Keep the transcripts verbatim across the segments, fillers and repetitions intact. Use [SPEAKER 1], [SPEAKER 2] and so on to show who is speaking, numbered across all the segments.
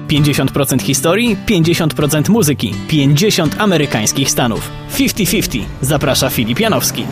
[SPEAKER 1] pięćdziesiąt procent historii, pięćdziesiąt procent muzyki, pięćdziesiąt amerykańskich stanów. pięćdziesiąt pięćdziesiąt. Zaprasza Filip Janowski.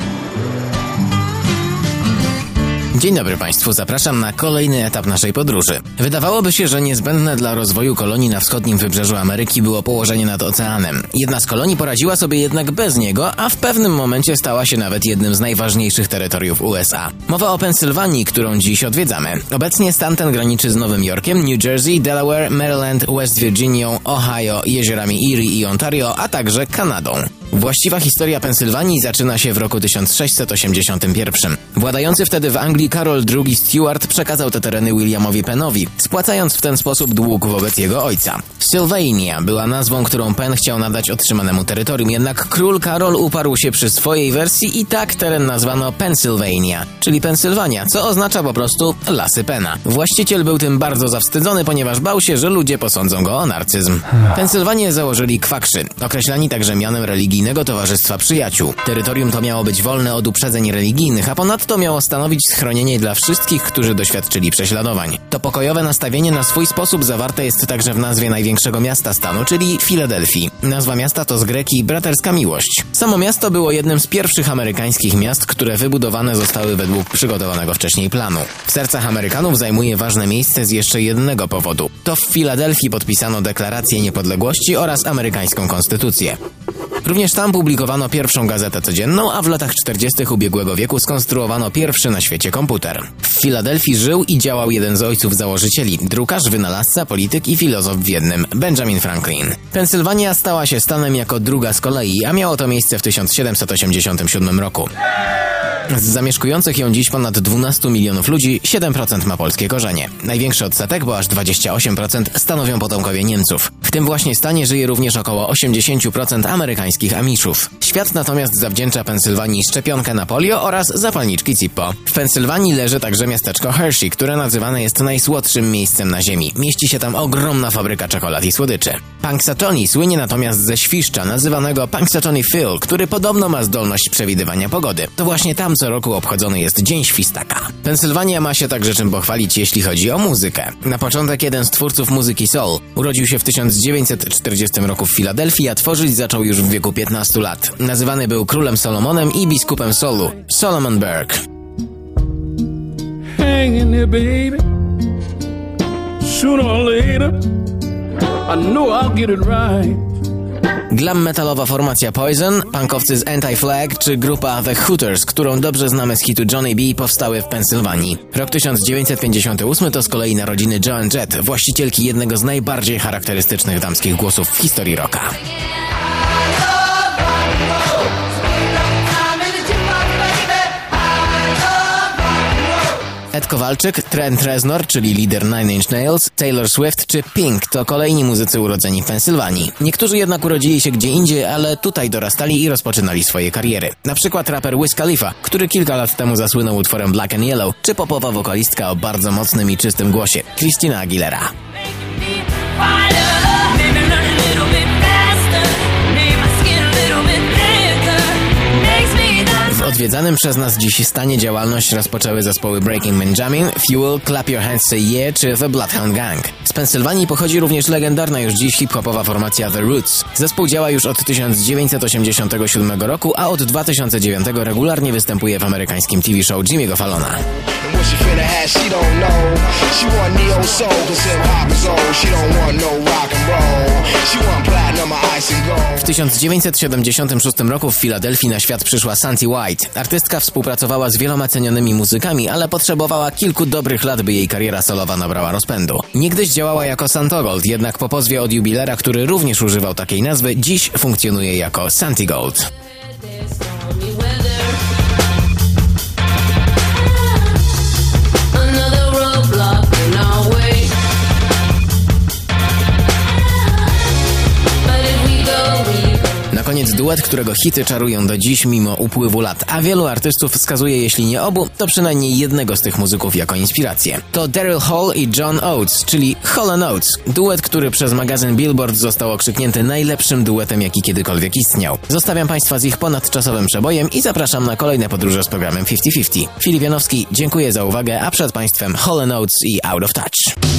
[SPEAKER 2] Dzień dobry Państwu, zapraszam na kolejny etap naszej podróży. Wydawałoby się, że niezbędne dla rozwoju kolonii na wschodnim wybrzeżu Ameryki było położenie nad oceanem. Jedna z kolonii poradziła sobie jednak bez niego, a w pewnym momencie stała się nawet jednym z najważniejszych terytoriów U S A. Mowa o Pensylwanii, którą dziś odwiedzamy. Obecnie stan ten graniczy z Nowym Jorkiem, New Jersey, Delaware, Maryland, West Virginią, Ohio, jeziorami Erie i Ontario, a także Kanadą. Właściwa historia Pensylwanii zaczyna się w roku tysiąc sześćset osiemdziesiątym pierwszym. Władający wtedy w Anglii Karol drugi Stuart przekazał te tereny Williamowi Pennowi, spłacając w ten sposób dług wobec jego ojca. Sylvania była nazwą, którą Penn chciał nadać otrzymanemu terytorium, jednak król Karol uparł się przy swojej wersji i tak teren nazwano Pennsylvania, czyli Pensylwania, co oznacza po prostu lasy Penna. Właściciel był tym bardzo zawstydzony, ponieważ bał się, że ludzie posądzą go o narcyzm. Pensylwanię założyli kwakrzy, określani także mianem religijnym Towarzystwa Przyjaciół. Terytorium to miało być wolne od uprzedzeń religijnych, a ponadto miało stanowić schronienie dla wszystkich, którzy doświadczyli prześladowań. To pokojowe nastawienie na swój sposób zawarte jest także w nazwie największego miasta stanu, czyli Filadelfii. Nazwa miasta to z greki braterska miłość. Samo miasto było jednym z pierwszych amerykańskich miast, które wybudowane zostały według przygotowanego wcześniej planu. W sercach Amerykanów zajmuje ważne miejsce z jeszcze jednego powodu. To w Filadelfii podpisano Deklarację Niepodległości oraz amerykańską konstytucję. Również tam publikowano pierwszą gazetę codzienną, a w latach czterdziestych ubiegłego wieku skonstruowano pierwszy na świecie komputer. W Filadelfii żył i działał jeden z ojców założycieli, drukarz, wynalazca, polityk i filozof w jednym, Benjamin Franklin. Pensylwania stała się stanem jako druga z kolei, a miało to miejsce w tysiąc siedemset osiemdziesiątym siódmym roku. Z zamieszkujących ją dziś ponad dwunastu milionów ludzi, siedem procent ma polskie korzenie. Największy odsetek, bo aż dwadzieścia osiem procent, stanowią potomkowie Niemców. W tym właśnie stanie żyje również około osiemdziesiąt procent amerykańskich Amiszów. Świat natomiast zawdzięcza Pensylwanii szczepionkę na polio oraz zapalniczki Zippo. W Pensylwanii leży także miasteczko Hershey, które nazywane jest najsłodszym miejscem na ziemi. Mieści się tam ogromna fabryka czekolad i słodyczy. Punxsutawney słynie natomiast ze świszcza nazywanego Punxsutawney Phil, który podobno ma zdolność przewidywania pogody. To właśnie tam co roku obchodzony jest Dzień Świstaka. Pensylwania ma się także czym pochwalić, jeśli chodzi o muzykę. Na początek jeden z twórców muzyki soul. Urodził się w tysiąc dziewięćset czterdziestym roku w Filadelfii, a tworzyć zaczął już w wieku piętnastu lat. Nazywany był królem Solomonem i biskupem soulu, Solomon Burke. Hang in there, baby. Sooner or later, I know I'll get it right. Glam metalowa formacja Poison, punkowcy z Anti-Flag czy grupa The Hooters, którą dobrze znamy z hitu Johnny B, powstały w Pensylwanii. Rok tysiąc dziewięćset pięćdziesiąty ósmy to z kolei narodziny Joan Jett, właścicielki jednego z najbardziej charakterystycznych damskich głosów w historii rocka. Ed Kowalczyk, Trent Reznor, czyli lider Nine Inch Nails, Taylor Swift czy Pink to kolejni muzycy urodzeni w Pensylwanii. Niektórzy jednak urodzili się gdzie indziej, ale tutaj dorastali i rozpoczynali swoje kariery. Na przykład raper Wiz Khalifa, który kilka lat temu zasłynął utworem Black and Yellow, czy popowa wokalistka o bardzo mocnym i czystym głosie, Christina Aguilera. W odwiedzanym przez nas dziś stanie działalność rozpoczęły zespoły Breaking Benjamin, Fuel, Clap Your Hands Say Yeah czy The Bloodhound Gang. Z Pensylwanii pochodzi również legendarna już dziś hip-hopowa formacja The Roots. Zespół działa już od tysiąc dziewięćset osiemdziesiątego siódmego roku, a od dwa tysiące dziewiątego regularnie występuje w amerykańskim T V show Jimmy'ego Fallona. W tysiąc dziewięćset siedemdziesiątym szóstym roku w Filadelfii na świat przyszła Santi White. Artystka współpracowała z wieloma cenionymi muzykami, ale potrzebowała kilku dobrych lat, by jej kariera solowa nabrała rozpędu. Niegdyś działała jako Santogold, jednak po pozwie od jubilera, który również używał takiej nazwy, dziś funkcjonuje jako Santigold. Na koniec duet, którego hity czarują do dziś mimo upływu lat, a wielu artystów wskazuje, jeśli nie obu, to przynajmniej jednego z tych muzyków jako inspirację. To Daryl Hall i John Oates, czyli Hall and Oates. Duet, który przez magazyn Billboard został okrzyknięty najlepszym duetem, jaki kiedykolwiek istniał. Zostawiam Państwa z ich ponadczasowym przebojem i zapraszam na kolejne podróże z programem pięćdziesiąt pięćdziesiąt. Filip Janowski, dziękuję za uwagę, a przed Państwem Hall and Oates i Out of Touch.